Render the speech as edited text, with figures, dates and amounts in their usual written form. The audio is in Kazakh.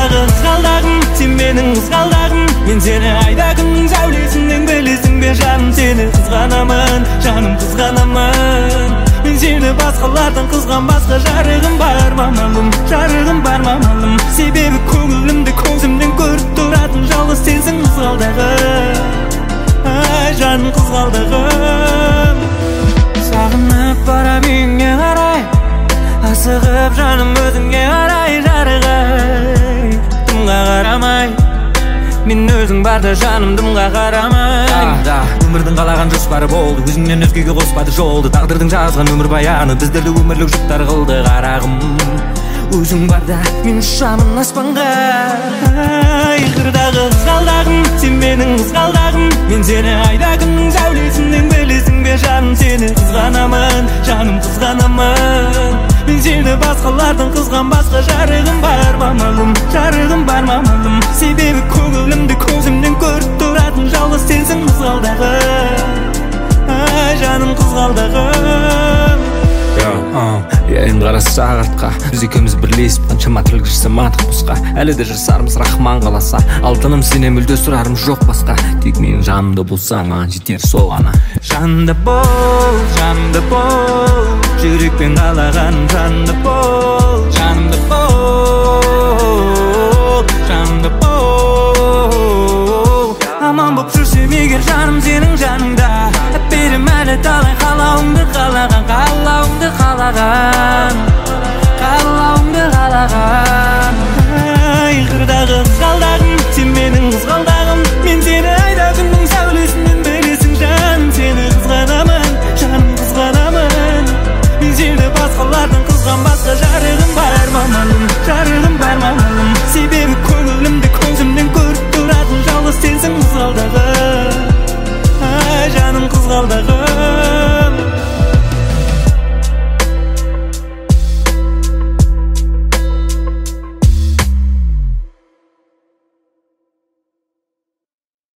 Айқырдағы қызғалдағым, сен менің қызғалдағым. Мен сені айда күннің сәулесінен білесің бе жаным, сені қызғанамын, жаным қызғанамын. Мен сені басқалардан қызғанбасқа жарығым бар мамалым, жарығым бар мамалым. Себебі көңілімді көзімнен көріп тұратын жалғыз сенсің қызғалдағым. Ай жаным қызғалдағым. Сағынып барам үйіңе қарай, асығып жаным өзіңе қарай жарығай. Дымға қарамай, мен өзің барда жаным дымға қарамай. Өмірдің қалаған жоспары болды, өзіңнен өзгеге қоспады жолды. Тағдырдың жазған өмір баяны біздерді өмірлік жұптар қылды қарағым. Өзің барда мен ұшамын аспанға. Айқырдағы қызғалдағым, сен менің қызғалдағым. Мен сені айда күннің сәулесінен білесің бе жаным, сені қызғанамын, жаным қызғанамын. Мен сені басқалардан қызғанбасқа жарығым бар мамалым, жарығым бар мамалым. Себебі көңілімді көзімнен көріп тұратын жалғыз сенсің қызғалдағым. Ай жаным қызғалдағым. Енді қара сағатқа біз екеуміз бірлесіп қаншама тірлік жасамадық босқа. Әлі де жасармыз рахман қаласа, алтыным сенен мүлде сұрарым жоқ басқа. Тек менің жанымда болсаң маған жетер сол ғана. Жанымда бол, жанымда бол, жүрекпен қалағаным жанымда бол, жанымда бол, жанымда бол. Аман боп жүрсем егер жаным сенің жаныңда, берем әлі талай қалауыңды қалаған, қалауыңды қалаған, қалауыңды қалаған. Айқырдағы қызғалдағым, сен менің қызғалдағым. Мен сені айда күннің сәулесінен білесің жаным, сені қызғанамын, жаным қызғанамын. Мен сені басқалардан қызғанбасқа жарығым бар мамалым, жарығым бар мамалым. Себебі көңілімді көзімнен көріп тұратын жалғыз сенсің қызғалдағым. Ай жаным қызғалдағым.